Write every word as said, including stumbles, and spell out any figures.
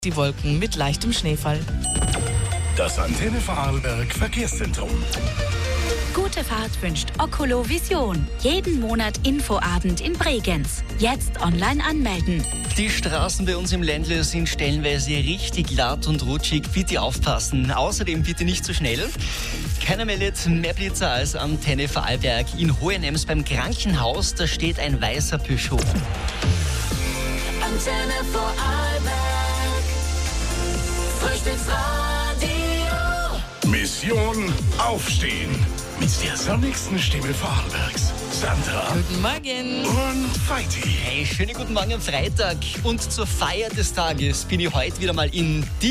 Die Wolken mit leichtem Schneefall. Das Antenne Vorarlberg Verkehrszentrum. Gute Fahrt wünscht Oculo Vision. Jeden Monat Infoabend in Bregenz. Jetzt online anmelden. Die Straßen bei uns im Ländle sind stellenweise richtig glatt und rutschig. Bitte aufpassen. Außerdem bitte nicht zu schnell. Keiner meldet mehr Blitzer als Antenne Vorarlberg. In Hohenems beim Krankenhaus, da steht ein weißer Peugeot. Antenne Vorarlberg. Frühstücksradio. Mission Aufstehen. Mit der sonnigsten Stimme Vorarlbergs. Sandra Guten Morgen. und Feiti. Hey, schönen guten Morgen am Freitag. Und zur Feier des Tages bin ich heute wieder mal in die